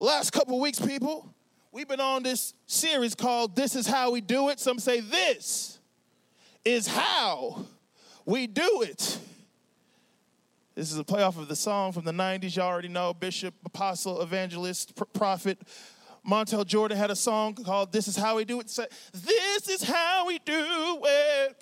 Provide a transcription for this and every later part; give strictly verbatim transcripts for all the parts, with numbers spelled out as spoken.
last couple of weeks, people, we've been on this series called This Is How We Do It. Some say this is how we do it. This is a playoff of the song from the nineties. You already know, Bishop, Apostle, Evangelist, P- Prophet Montel Jordan had a song called This Is How We Do It. Say, this is how we do it.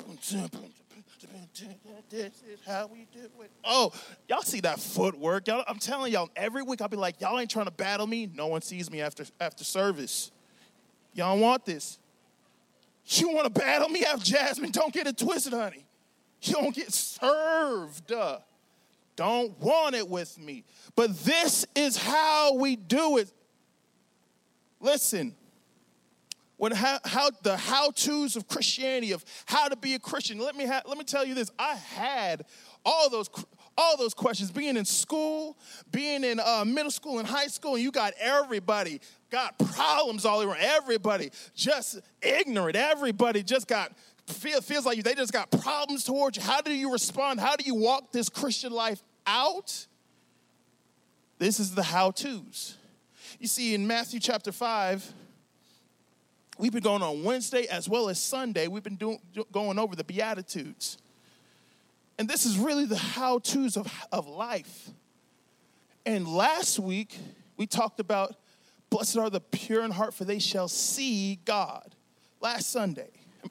This is how we do it. Oh, y'all see that footwork. Y'all, I'm telling y'all, every week I'll be like, y'all ain't trying to battle me. No one sees me after, after service. Y'all want this. You want to battle me after Jasmine? Don't get it twisted, honey. You don't get served. Uh, don't want it with me. But this is how we do it. Listen. When how, how the how-tos of Christianity, of how to be a Christian. Let me ha- let me tell you this. I had all those all those questions. Being in school, being in uh, middle school and high school, and you got everybody got problems all around. Everybody just ignorant. Everybody just got feel, feels like they just got problems towards you. How do you respond? How do you walk this Christian life out? This is the how-tos. You see, in Matthew chapter five. We've been going on Wednesday as well as Sunday. We've been doing, going over the Beatitudes. And this is really the how-tos of, of life. And last week, we talked about, blessed are the pure in heart, for they shall see God. Last Sunday.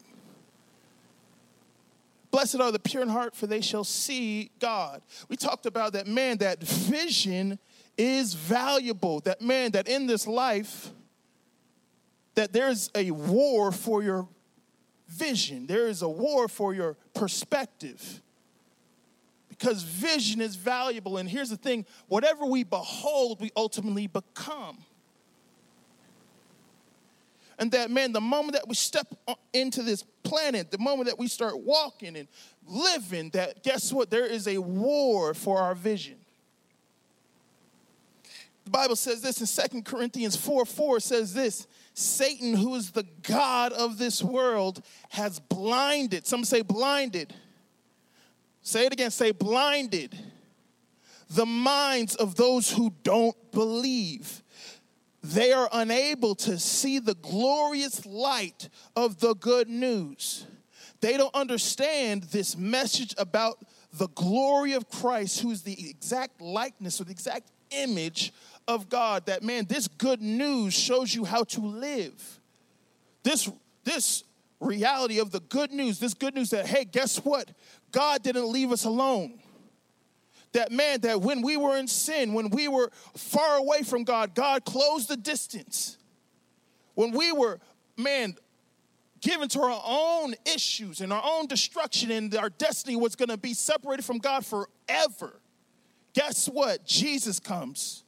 Blessed are the pure in heart, for they shall see God. We talked about that, man, that vision is valuable. That, man, that in this life, that there's a war for your vision. There is a war for your perspective. Because vision is valuable. And here's the thing, whatever we behold, we ultimately become. And that, man, the moment that we step into this planet, the moment that we start walking and living, that guess what? There is a war for our vision. The Bible says this in Second Corinthians four four, says this, Satan, who is the god of this world, has blinded. Some say blinded. Say it again, say blinded. The minds of those who don't believe. They are unable to see the glorious light of the good news. They don't understand this message about the glory of Christ, who's the exact likeness or the exact image of God. That, man, this good news shows you how to live. This, this reality of the good news, this good news that, hey, guess what? God didn't leave us alone. That, man, that when we were in sin, when we were far away from God, God closed the distance. When we were, man, given to our own issues and our own destruction, and our destiny was going to be separated from God forever, guess what? Jesus comes.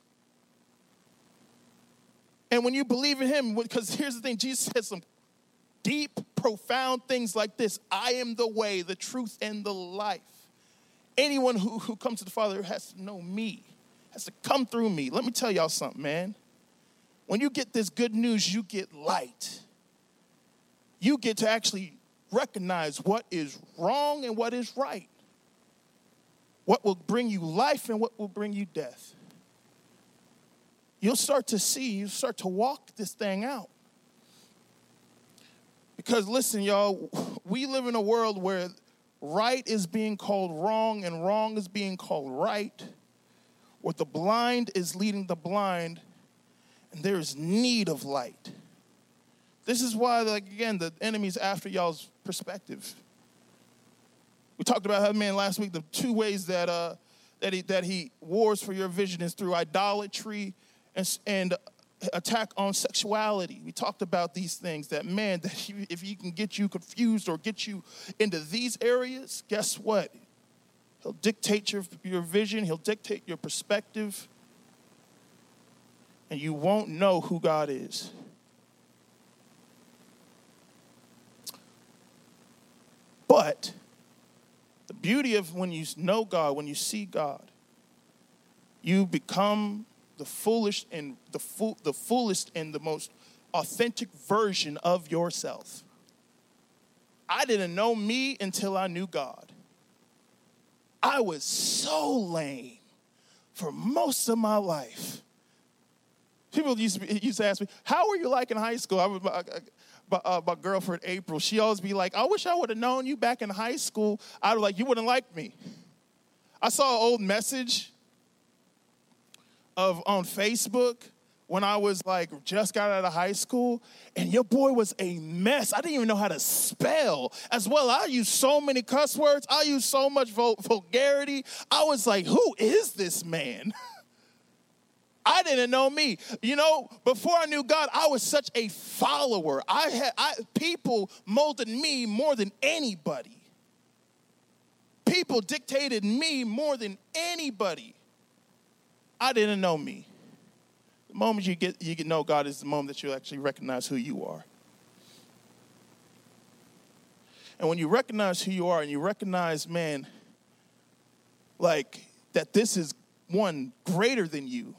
And when you believe in him, because here's the thing, Jesus says some deep, profound things like this. I am the way, the truth, and the life. Anyone who, who comes to the Father has to know me, has to come through me. Let me tell y'all something, man. When you get this good news, you get light. You get to actually recognize what is wrong and what is right. What will bring you life and what will bring you death. You'll start to see, you start to walk this thing out. Because listen, y'all, we live in a world where right is being called wrong and wrong is being called right, where the blind is leading the blind, and there is need of light. This is why, like, again, the enemy's after y'all's perspective. We talked about how, man, last week, the two ways that uh, that he that he wars for your vision is through idolatry and, and attack on sexuality. We talked about these things that, man, that he, if he can get you confused or get you into these areas, guess what? He'll dictate your, your vision. He'll dictate your perspective. And you won't know who God is. But the beauty of when you know God, when you see God, you become the foolish and the fool, the fullest and the most authentic version of yourself. I didn't know me until I knew God. I was so lame for most of my life. People used to, be, used to ask me, how were you like in high school? I was, my, uh, my girlfriend, April, she always be like, I wish I would have known you back in high school. I was like, you wouldn't like me. I saw an old message of on Facebook when I was like, just got out of high school, and your boy was a mess. I didn't even know how to spell. As well, I use so many cuss words. I use so much vulgarity. I was like, who is this man? I didn't know me. You know, before I knew God, I was such a follower. I had I, people molded me more than anybody. People dictated me more than anybody. I didn't know me. The moment you get you get know God is the moment that you actually recognize who you are. And when you recognize who you are and you recognize, man, like that this is one greater than you.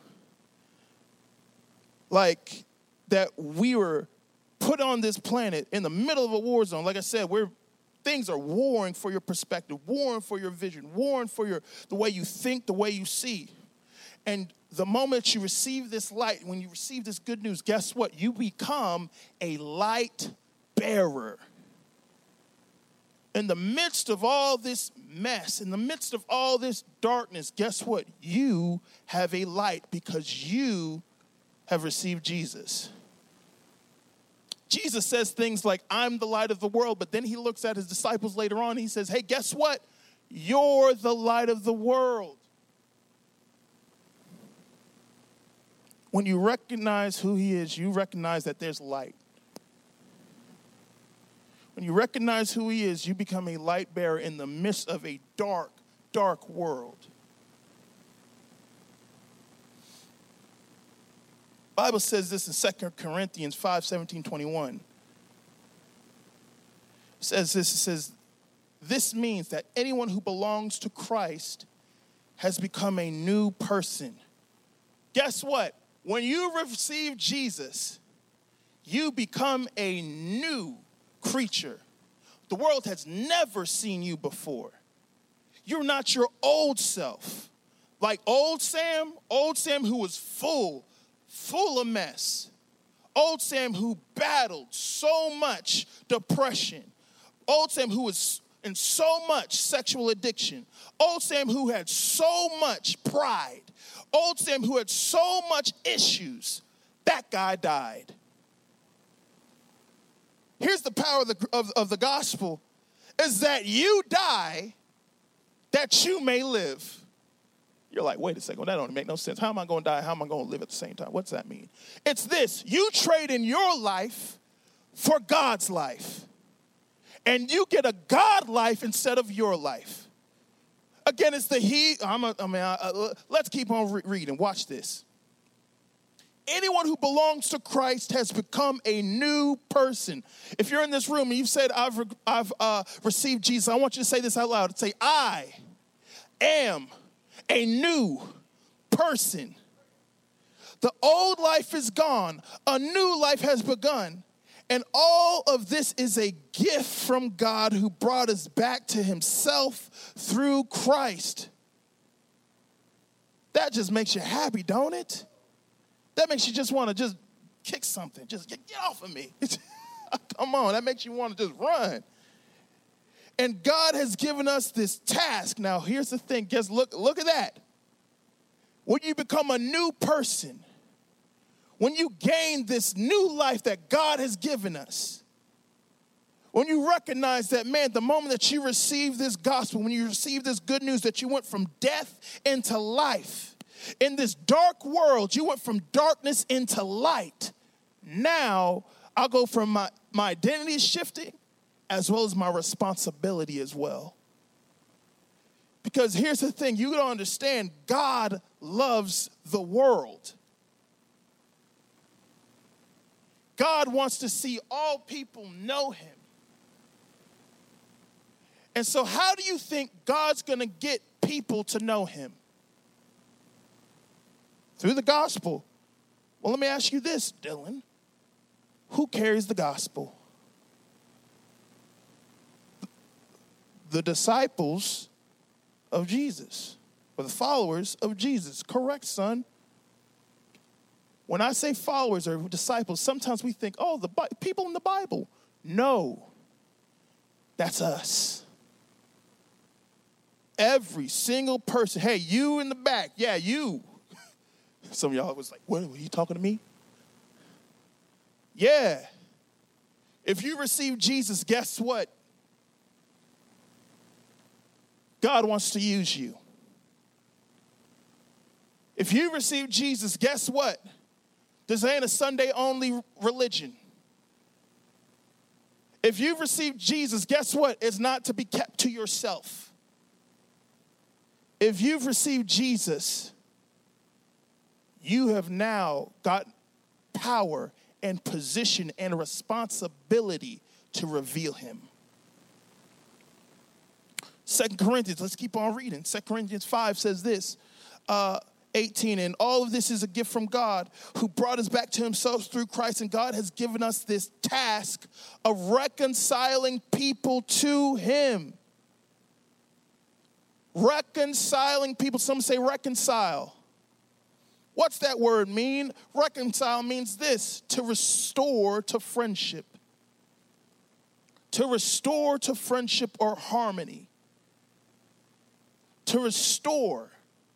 Like that we were put on this planet in the middle of a war zone. Like I said, we're things are warring for your perspective, warring for your vision, warring for your the way you think, the way you see. And the moment you receive this light, when you receive this good news, guess what? You become a light bearer. In the midst of all this mess, in the midst of all this darkness, guess what? You have a light because you have received Jesus. Jesus says things like, I'm the light of the world, but then he looks at his disciples later on, and he says, hey, guess what? You're the light of the world. When you recognize who he is, you recognize that there's light. When you recognize who he is, you become a light bearer in the midst of a dark, dark world. The Bible says this in Second Corinthians five, seventeen, twenty-one. It says this, it says, this means that anyone who belongs to Christ has become a new person. Guess what? When you receive Jesus, you become a new creature. The world has never seen you before. You're not your old self. Like old Sam, old Sam who was full, full of mess. Old Sam who battled so much depression. Old Sam who was in so much sexual addiction. Old Sam who had so much pride. Old Sam who had so much issues. That guy died. Here's the power of the, of, of the gospel, is that you die that you may live. You're like, wait a second, well, that don't make no sense. How am I going to die? How am I going to live at the same time? What's that mean? It's this. You trade in your life for God's life. And you get a God life instead of your life. Again, it's the he. I'm a, I mean, I, uh, let's keep on re- reading. Watch this. Anyone who belongs to Christ has become a new person. If you're in this room and you've said, I've, re- I've uh, received Jesus, I want you to say this out loud. Say, I am a new person. The old life is gone. A new life has begun. And all of this is a gift from God who brought us back to himself through Christ. That just makes you happy, don't it? That makes you just want to just kick something. Just get, get off of me. Come on, that makes you want to just run. And God has given us this task. Now, here's the thing. Guess, look, look at that. When you become a new person, when you gain this new life that God has given us, when you recognize that, man, the moment that you receive this gospel, when you receive this good news that you went from death into life, in this dark world, you went from darkness into light. Now, I'll go from my, my identity shifting as well as my responsibility as well. Because here's the thing, you don't understand, God loves the world. God wants to see all people know him. And so how do you think God's going to get people to know him? Through the gospel. Well, let me ask you this, Dylan. Who carries the gospel? The disciples of Jesus, or the followers of Jesus. Correct, son? When I say followers or disciples, sometimes we think, oh, the Bi- people in the Bible. No, that's us. Every single person. Hey, you in the back. Yeah, you. Some of y'all was like, what, were you talking to me? Yeah. If you receive Jesus, guess what? God wants to use you. If you receive Jesus, guess what? This ain't a Sunday-only religion. If you've received Jesus, guess what? It's not to be kept to yourself. If you've received Jesus, you have now got power and position and responsibility to reveal him. Second Corinthians, let's keep on reading. Second Corinthians five says this, uh, eighteen, and all of this is a gift from God who brought us back to himself through Christ, and God has given us this task of reconciling people to him. Reconciling people. Some say reconcile. What's that word mean? Reconcile means this, to restore to friendship. To restore to friendship or harmony. To restore.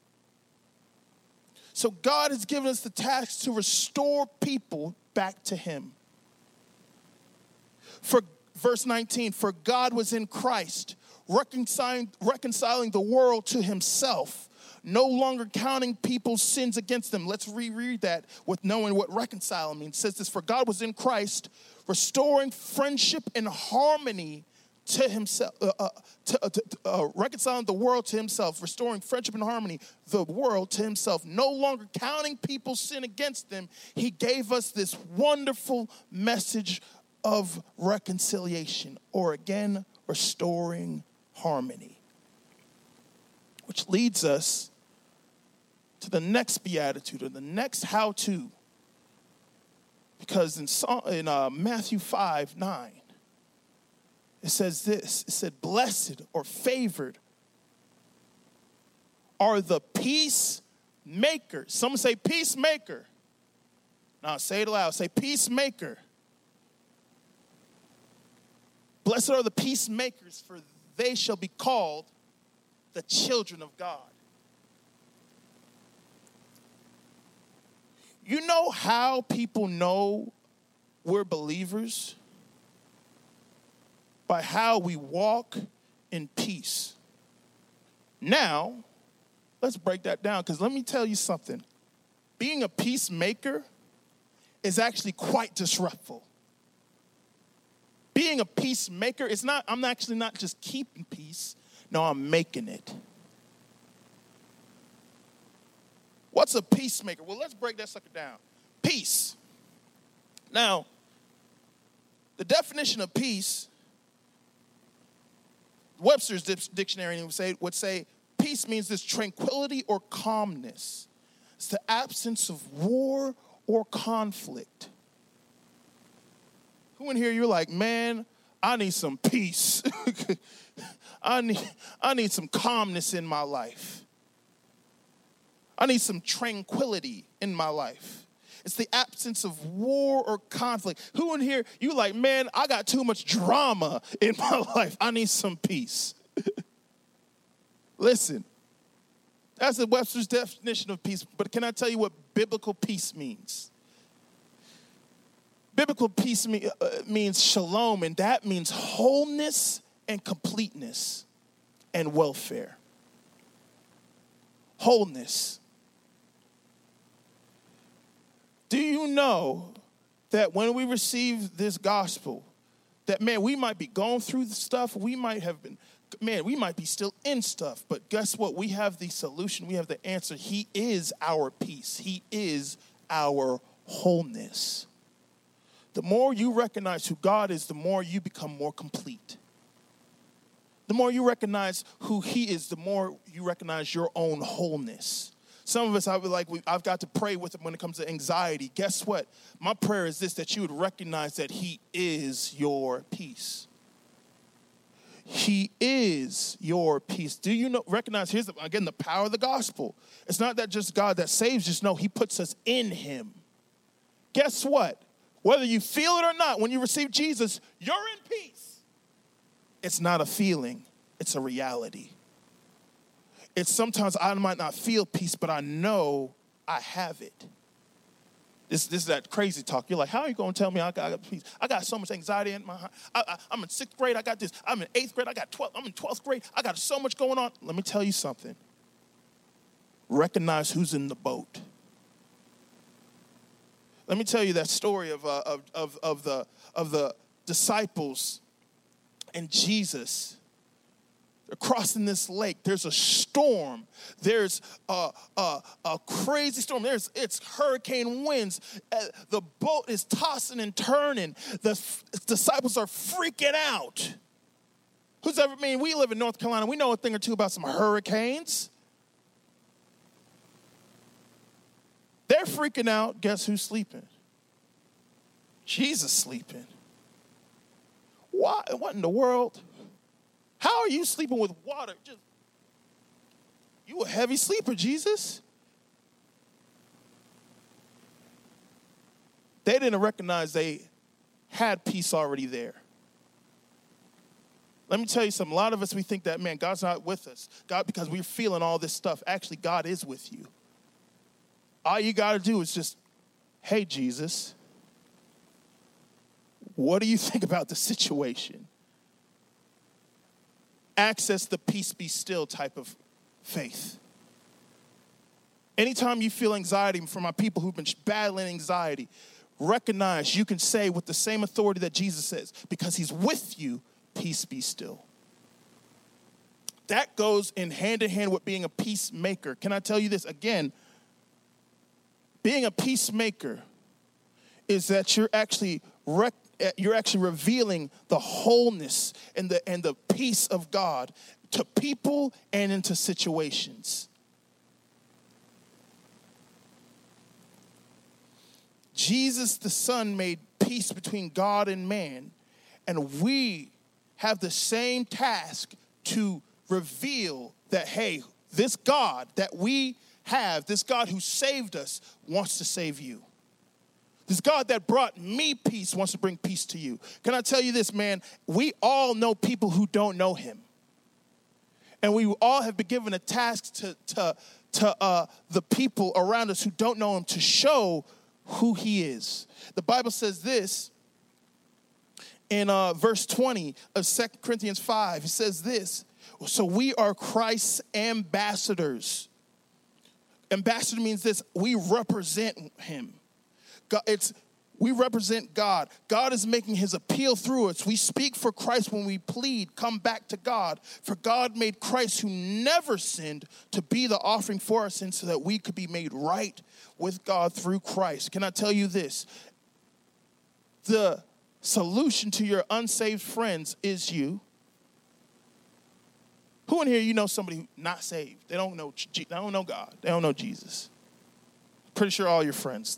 So God has given us the task to restore people back to him. For verse nineteen, for God was in Christ, reconciling, reconciling the world to himself, no longer counting people's sins against them. Let's reread that with knowing what reconcile means. It says this, for God was in Christ, restoring friendship and harmony to himself, uh, uh, to, uh, to, uh, reconciling the world to himself, restoring friendship and harmony, the world to himself, no longer counting people's sin against them. He gave us this wonderful message of reconciliation, or again, restoring harmony. Which leads us to the next beatitude, or the next how-to. Because in, in uh, Matthew five nine, it says this, it said, blessed or favored are the peacemakers. Someone say peacemaker. Now say it aloud, say peacemaker. Blessed are the peacemakers, for they shall be called the children of God. You know how people know we're believers? By how we walk in peace. Now, let's break that down, because let me tell you something. Being a peacemaker is actually quite disruptive. Being a peacemaker is not, I'm actually not just keeping peace. No, I'm making it. What's a peacemaker? Well, let's break that sucker down. Peace. Now, the definition of peace, Webster's dictionary would say, would say peace means this tranquility or calmness. It's the absence of war or conflict. Who in here you're like, man, I need some peace. I need, I need some calmness in my life. I need some tranquility in my life. It's the absence of war or conflict. Who in here, you like, man, I got too much drama in my life. I need some peace. Listen, that's the Webster's definition of peace. But can I tell you what biblical peace means? Biblical peace me, uh, means shalom, and that means wholeness and completeness and welfare. Wholeness. Do you know that when we receive this gospel, that, man, we might be going through the stuff, we might have been, man, we might be still in stuff, but guess what? We have the solution, we have the answer. He is our peace. He is our wholeness. The more you recognize who God is, the more you become more complete. The more you recognize who he is, the more you recognize your own wholeness. Some of us, I would like, we, I've got to pray with him when it comes to anxiety. Guess what? My prayer is this, that you would recognize that he is your peace. He is your peace. Do you know, recognize, here's, the, again, the power of the gospel. It's not that just God that saves, just know he puts us in him. guess what? Whether you feel it or not, when you receive Jesus, you're in peace. It's not a feeling, it's a reality. It's sometimes I might not feel peace, but I know I have it. This, this is that crazy talk. You're like, how are you going to tell me I got, I got peace? I got so much anxiety in my heart. I, I, I'm in sixth grade. I got this. I'm in eighth grade. I got twelfth. I'm in twelfth grade. I got so much going on. Let me tell you something. Recognize who's in the boat. Let me tell you that story of, uh, of, of, of, the, of the disciples and Jesus. They're crossing this lake. There's a storm. There's a, a, a crazy storm. There's it's hurricane winds. Uh, the boat is tossing and turning. The f- disciples are freaking out. Who's ever, I mean, we live in North Carolina. We know a thing or two about some hurricanes. They're freaking out. Guess who's sleeping? Jesus sleeping. Why? What in the world? How are you sleeping with water? Just you a heavy sleeper, Jesus. They didn't recognize they had peace already there. Let me tell you something. A lot of us, we think that, man, God's not with us. God, because we're feeling all this stuff. Actually, God is with you. All you got to do is just, hey, Jesus, what do you think about the situation? Access the peace be still type of faith. Anytime you feel anxiety from my people who've been battling anxiety, recognize you can say with the same authority that Jesus says, because he's with you, peace be still. That goes in hand in hand with being a peacemaker. Can I tell you this again? Being a peacemaker is that you're actually rec- you're actually revealing the wholeness and the and the peace of God to people and into situations. Jesus the Son made peace between God and man, and we have the same task to reveal that, hey, this God that we have, this God who saved us, wants to save you. This God that brought me peace wants to bring peace to you. Can I tell you this, man? We all know people who don't know him. And we all have been given a task to, to, to uh, the people around us who don't know him to show who he is. The Bible says this in uh, verse twenty of Second Corinthians five. It says this, so we are Christ's ambassadors. Ambassador means this, we represent him. God, it's we represent God. God is making his appeal through us. We speak for Christ when we plead, come back to God. For God made Christ, who never sinned, to be the offering for our sins so that we could be made right with God through Christ. Can I tell you this? The solution to your unsaved friends is you. Who in here you know somebody who's not saved? They don't know, they don't know God. They don't know Jesus. Pretty sure all your friends.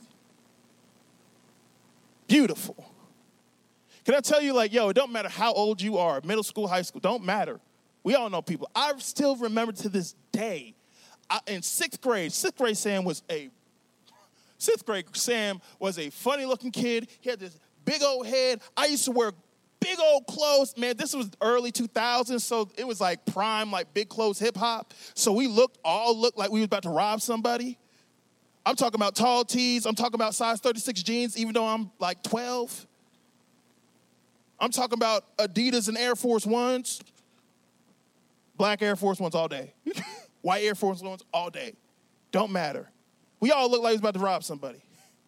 Beautiful. Can I tell you, like, yo, it don't matter how old you are, middle school, high school, don't matter. We all know people. I still remember to this day, I, in sixth grade, sixth grade Sam was a, sixth grade Sam was a funny looking kid. He had this big old head. I used to wear big old clothes. Man, this was early two thousands, so it was like prime, like big clothes hip hop. So we looked, all looked like we was about to rob somebody. I'm talking about tall tees. I'm talking about size thirty-six jeans, even though I'm like twelve. I'm talking about Adidas and Air Force Ones. Black Air Force Ones all day. White Air Force Ones all day. Don't matter. We all look like we was about to rob somebody.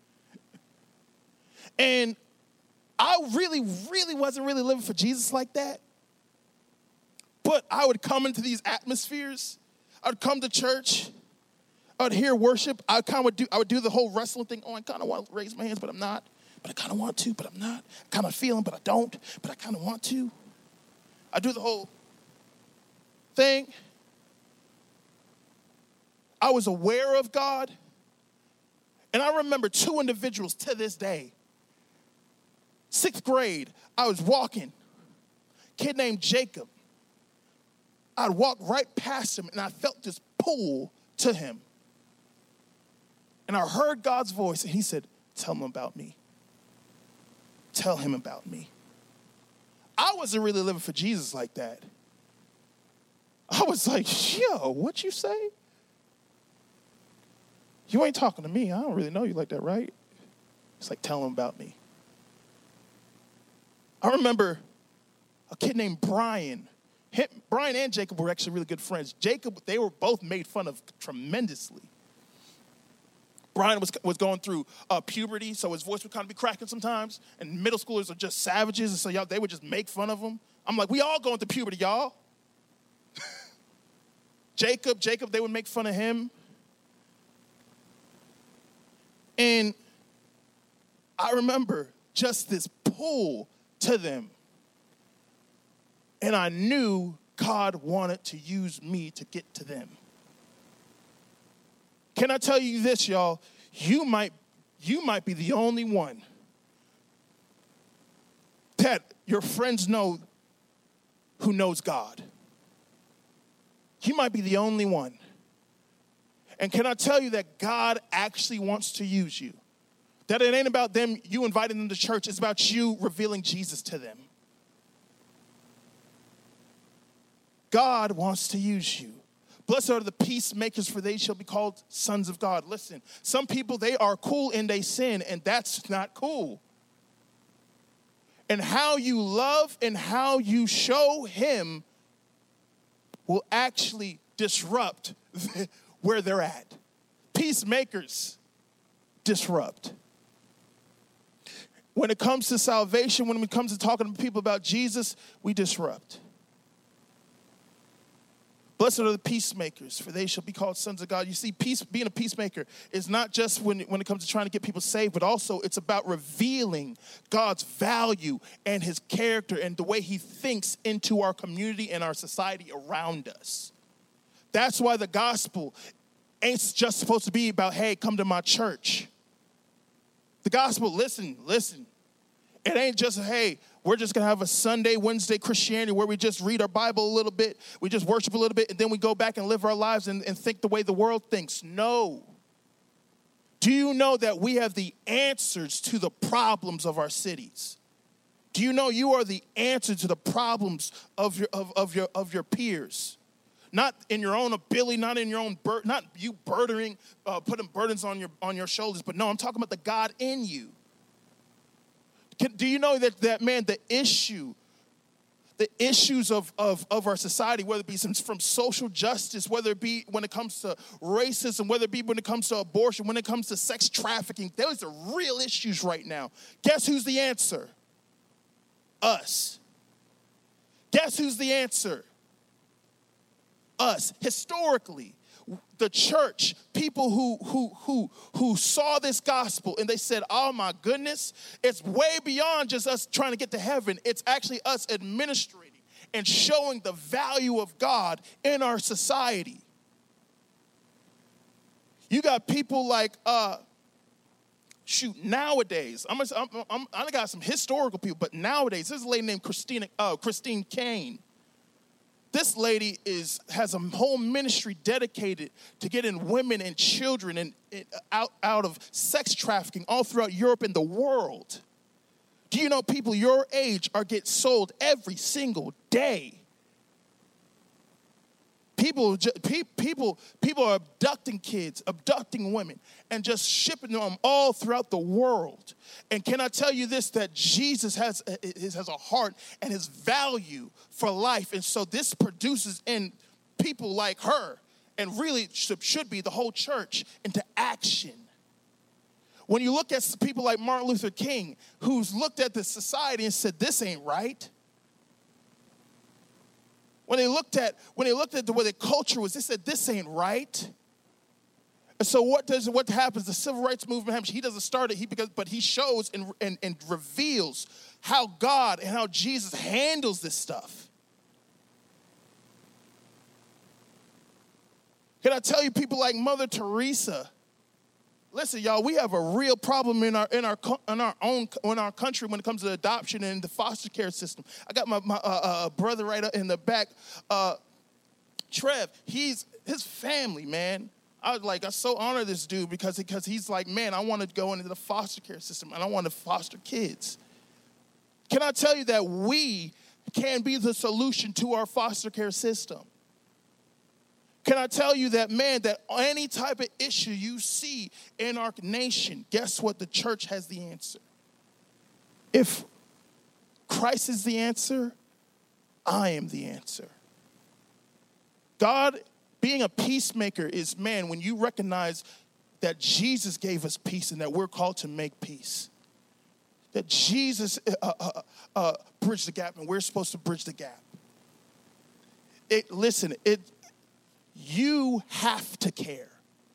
And I really, really wasn't really living for Jesus like that. But I would come into these atmospheres. I would come to church. I would hear worship. I kind of would do. I would do the whole wrestling thing. Oh, I kind of want to raise my hands, but I'm not. But I kind of want to, but I'm not. I kind of feeling, but I don't. But I kind of want to. I do the whole thing. I was aware of God, and I remember two individuals to this day. Sixth grade, I was walking. Kid named Jacob. I'd walk right past him, and I felt this pull to him. And I heard God's voice, and he said, tell him about me. Tell him about me. I wasn't really living for Jesus like that. I was like, yo, what you say? You ain't talking to me. I don't really know you like that, right? It's like, tell him about me. I remember a kid named Brian. Him, Brian and Jacob were actually really good friends. Jacob, they were both made fun of tremendously. Brian was, was going through uh, puberty, so his voice would kind of be cracking sometimes. And middle schoolers are just savages, and so y'all, they would just make fun of him. I'm like, we all going through puberty, y'all. Jacob, Jacob, they would make fun of him. And I remember just this pull to them. And I knew God wanted to use me to get to them. Can I tell you this, y'all? You might, you might be the only one that your friends know who knows God. You might be the only one. And can I tell you that God actually wants to use you? That it ain't about them, you inviting them to church. It's about you revealing Jesus to them. God wants to use you. Blessed are the peacemakers, for they shall be called sons of God. Listen, some people, they are cool in they sin, and that's not cool. And how you love and how you show him will actually disrupt where they're at. Peacemakers disrupt. When it comes to salvation, when it comes to talking to people about Jesus, we disrupt. Blessed are the peacemakers, for they shall be called sons of God. You see, peace, being a peacemaker is not just when, when it comes to trying to get people saved, but also it's about revealing God's value and his character and the way he thinks into our community and our society around us. That's why the gospel ain't just supposed to be about, hey, come to my church. The gospel, listen, listen. It ain't just, hey, we're just going to have a Sunday, Wednesday Christianity where we just read our Bible a little bit, we just worship a little bit, and then we go back and live our lives and, and think the way the world thinks. No. Do you know that we have the answers to the problems of our cities? Do you know you are the answer to the problems of your of, of your of your peers? Not in your own ability, not in your own bur- not you burdering, uh, putting burdens on your on your shoulders, but no, I'm talking about the God in you. Can, do you know that, that, man, the issue, the issues of, of, of our society, whether it be some, from social justice, whether it be when it comes to racism, whether it be when it comes to abortion, when it comes to sex trafficking, those are real issues right now. Guess who's the answer? Us. Guess who's the answer? Us. Historically, the church, people who who who who saw this gospel and they said, oh my goodness, it's way beyond just us trying to get to heaven. It's actually us administrating and showing the value of God in our society. You got people like, uh, shoot, nowadays, I'm, I'm, I'm, I got some historical people, but nowadays, there's a lady named Christina, uh, Christine Caine. This lady is has a whole ministry dedicated to getting women and children and, and out, out of sex trafficking all throughout Europe and the world. Do you know people your age are get sold every single day? People, people, people are abducting kids, abducting women, and just shipping them all throughout the world. And can I tell you this, that Jesus has, has a heart and his value for life. And so this produces in people like her, and really should be the whole church, into action. When you look at people like Martin Luther King, who's looked at this society and said, this ain't right. When they looked at when they looked at the way the culture was, they said, this ain't right. And so what does what happens? The civil rights movement happens. He doesn't start it, he because but he shows and, and, and reveals how God and how Jesus handles this stuff. Can I tell you, people like Mother Teresa? Listen, y'all, we have a real problem in our in our in our own in our country when it comes to adoption and the foster care system. I got my, my uh, uh, brother right in the back, uh, Trev. He's his family, man. I was like, I so honor this dude because, because he's like, man, I want to go into the foster care system and I want to foster kids. Can I tell you that we can be the solution to our foster care system? Can I tell you that, man, that any type of issue you see in our nation, guess what? The church has the answer. If Christ is the answer, I am the answer. God, being a peacemaker is, man, when you recognize that Jesus gave us peace and that we're called to make peace. That Jesus uh, uh, uh, bridged the gap and we're supposed to bridge the gap. It, listen, it, you have to care.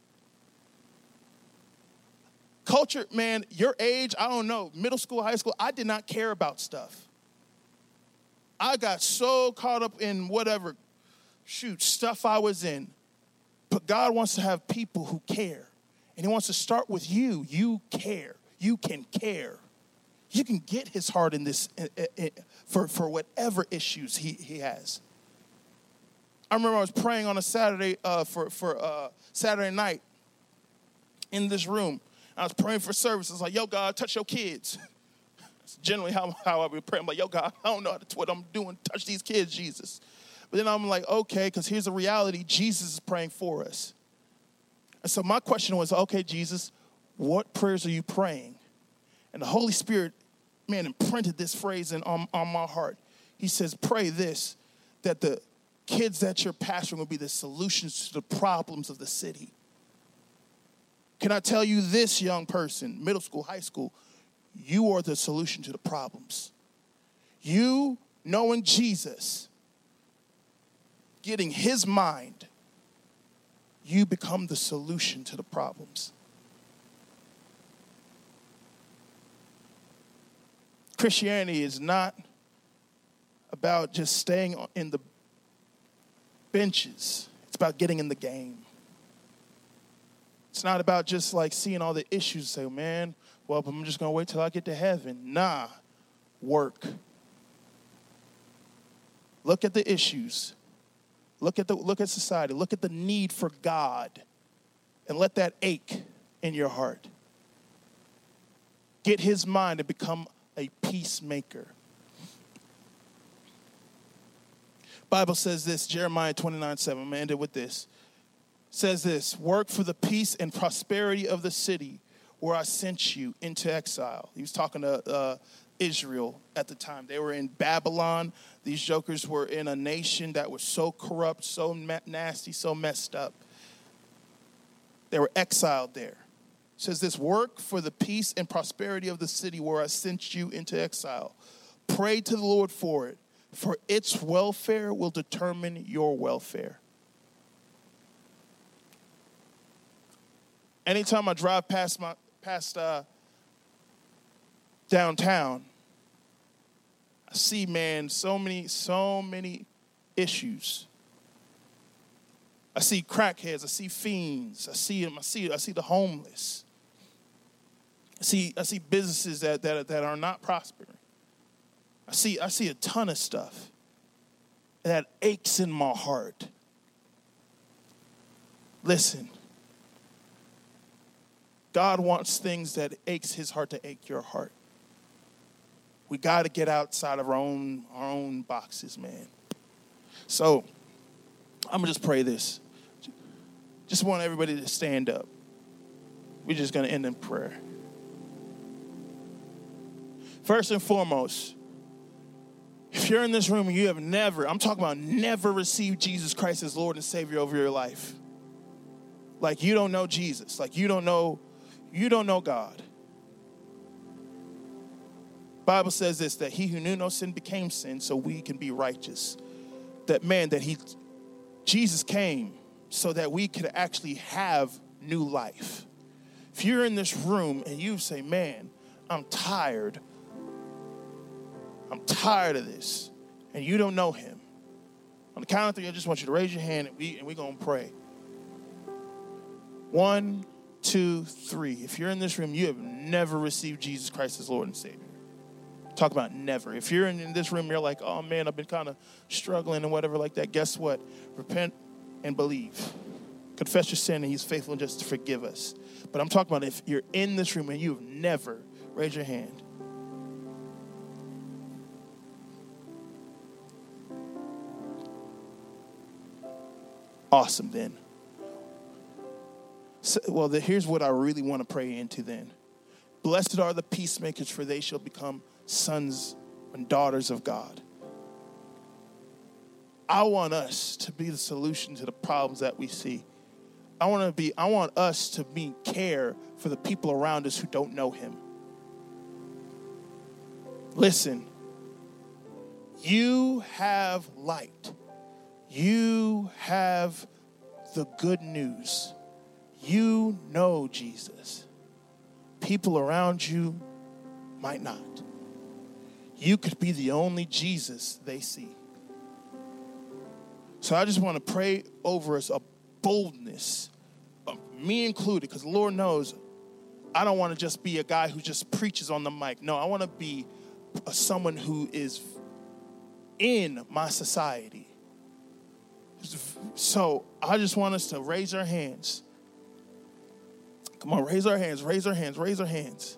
Culture, man, your age, I don't know, middle school, high school, I did not care about stuff. I got so caught up in whatever, shoot, stuff I was in. But God wants to have people who care. And he wants to start with you. You care. You can care. You can get his heart in this uh, uh, for, for whatever issues he, he has. I remember I was praying on a Saturday uh, for, for uh, Saturday night in this room. I was praying for service. I was like, yo, God, touch your kids. That's generally how, how I would pray. I'm like, yo, God, I don't know what I'm doing. Touch these kids, Jesus. But then I'm like, okay, because here's the reality. Jesus is praying for us. And so my question was, okay, Jesus, what prayers are you praying? And the Holy Spirit, man, imprinted this phrase in, on, on my heart. He says, pray this, that the kids that you're pastoring will be the solutions to the problems of the city. Can I tell you this, young person, middle school, high school, you are the solution to the problems. You knowing Jesus, getting his mind, you become the solution to the problems. Christianity is not about just staying in the benches. It's about getting in the game. It's not about just like seeing all the issues and say, man, well, I'm just going to wait till I get to heaven. Nah, work. Look at the issues. Look at the look at society. Look at the need for God. And let that ache in your heart. Get his mind and become a peacemaker. Bible says this, Jeremiah twenty-nine seven. I'm going to end it with this. Says this, work for the peace and prosperity of the city where I sent you into exile. He was talking to uh, Israel at the time. They were in Babylon. These jokers were in a nation that was so corrupt, so nasty, so messed up. They were exiled there. It says this, work for the peace and prosperity of the city where I sent you into exile. Pray to the Lord for it, for its welfare will determine your welfare. Anytime I drive past my past uh, downtown, I see, man, so many, so many issues. I see crackheads, I see fiends, I see them, I see, I see the homeless. I see, I see businesses that, that, that are not prospering. I see, I see a ton of stuff that aches in my heart. Listen. God wants things that aches his heart to ache your heart. We got to get outside of our own, our own boxes, man. So I'm going to just pray this. Just want everybody to stand up. We're just going to end in prayer. First and foremost, if you're in this room and you have never, I'm talking about never received Jesus Christ as Lord and Savior over your life. Like you don't know Jesus. Like you don't know You don't know God. Bible says this, that he who knew no sin became sin so we can be righteous. That man, that he, Jesus came so that we could actually have new life. If you're in this room and you say, man, I'm tired. I'm tired of this. And you don't know him. On the count of three, I just want you to raise your hand and, we, and we're going to pray. One, two, three. If you're in this room, you have never received Jesus Christ as Lord and Savior. Talk about never. If you're in, in this room, you're like, oh man, I've been kind of struggling and whatever like that. Guess what? Repent and believe. Confess your sin, and he's faithful and just to forgive us. But I'm talking about if you're in this room and you've never, raise your hand. Awesome, then. So, well, the, here's what I really want to pray into then. Blessed are the peacemakers, for they shall become sons and daughters of God. I want us to be the solution to the problems that we see. I want to be, I want us to be care for the people around us who don't know him. Listen, you have light. You have the good news. You know Jesus. People around you might not. You could be the only Jesus they see. So I just want to pray over us a boldness, uh, me included, because the Lord knows I don't want to just be a guy who just preaches on the mic. No, I want to be a, someone who is in my society. So I just want us to raise our hands. Come on, raise our hands, raise our hands, raise our hands.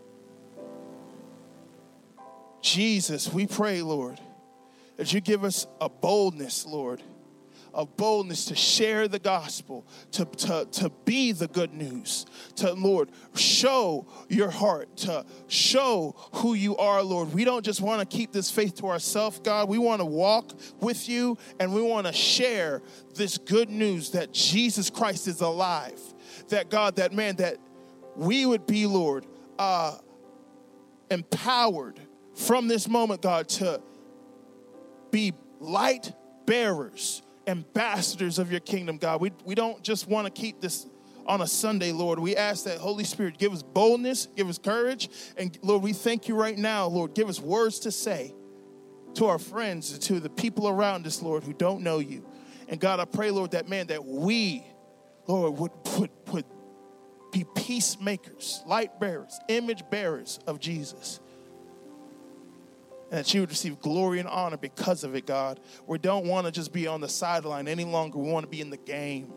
Jesus, we pray, Lord, that you give us a boldness, Lord, a boldness to share the gospel, to, to, to be the good news, to, Lord, show your heart, to show who you are, Lord. We don't just want to keep this faith to ourselves, God. We want to walk with you, and we want to share this good news that Jesus Christ is alive, that God, that man, that we would be, Lord, uh, empowered from this moment, God, to be light bearers, ambassadors of your kingdom, God. We, we don't just want to keep this on a Sunday, Lord. We ask that Holy Spirit give us boldness, give us courage. And Lord, we thank you right now, Lord. Give us words to say to our friends and to the people around us, Lord, who don't know you. And God, I pray, Lord, that man, that we, Lord, would, would, would be peacemakers, light bearers, image bearers of Jesus. And that you would receive glory and honor because of it, God. We don't want to just be on the sideline any longer. We want to be in the game.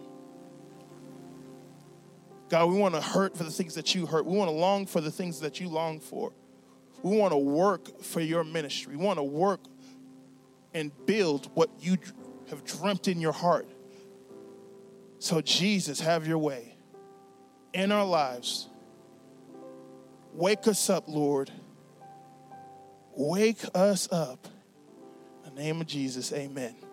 God, we want to hurt for the things that you hurt. We want to long for the things that you long for. We want to work for your ministry. We want to work and build what you have dreamt in your heart. So, Jesus, have your way in our lives. Wake us up, Lord. Wake us up. In the name of Jesus, amen.